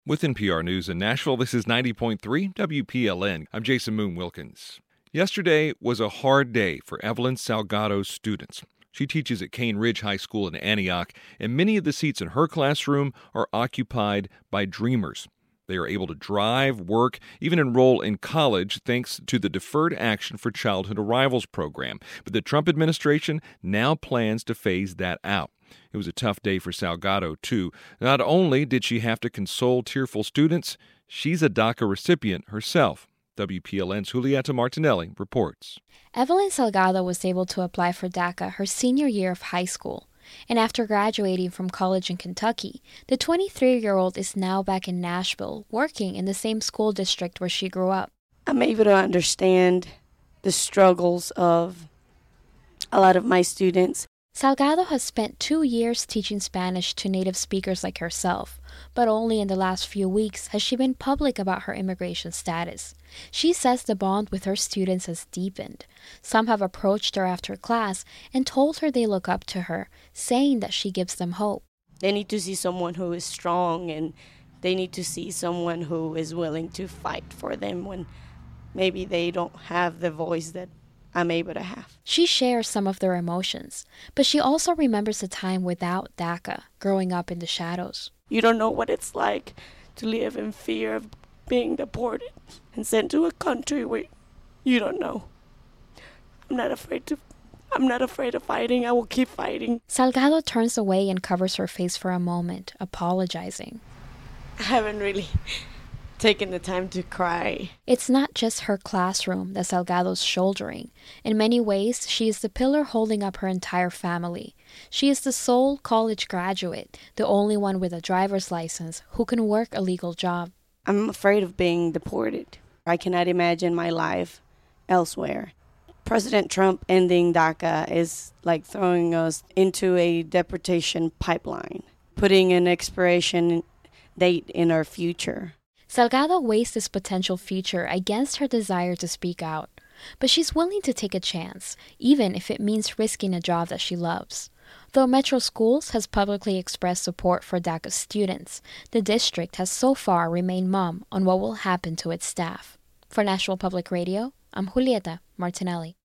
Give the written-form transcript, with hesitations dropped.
With NPR News in Nashville, this is 90.3 WPLN. I'm Jason Moon Wilkins. Yesterday was a hard day for Evelyn Salgado's students. She teaches at Cane Ridge High School in Antioch, and many of the seats in her classroom are occupied by Dreamers. They are able to drive, work, even enroll in college thanks to the Deferred Action for Childhood Arrivals program. But the Trump administration now plans to phase that out. It was a tough day for Salgado, too. Not only did she have to console tearful students, she's a DACA recipient herself. WPLN's Julieta Martinelli reports. Evelyn Salgado was able to apply for DACA her senior year of high school. And after graduating from college in Kentucky, the 23-year-old is now back in Nashville, working in the same school district where she grew up. I'm able to understand the struggles of a lot of my students. Salgado has spent 2 years teaching Spanish to native speakers like herself, but only in the last few weeks has she been public about her immigration status. She says the bond with her students has deepened. Some have approached her after class and told her they look up to her, saying that she gives them hope. They need to see someone who is strong, and they need to see someone who is willing to fight for them when maybe they don't have the voice that I'm able to have. She shares some of their emotions, but she also remembers a time without DACA, growing up in the shadows. You don't know what it's like to live in fear of being deported and sent to a country where you don't know. I'm not afraid of fighting. I will keep fighting. Salgado turns away and covers her face for a moment, apologizing. I haven't really taken the time to cry. It's not just her classroom that Salgado's shouldering. In many ways, she is the pillar holding up her entire family. She is the sole college graduate, the only one with a driver's license who can work a legal job. I'm afraid of being deported. I cannot imagine my life elsewhere. President Trump ending DACA is like throwing us into a deportation pipeline, putting an expiration date in our future. Salgado weighs this potential future against her desire to speak out, but she's willing to take a chance, even if it means risking a job that she loves. Though Metro Schools has publicly expressed support for DACA students, the district has so far remained mum on what will happen to its staff. For Nashville Public Radio, I'm Julieta Martinelli.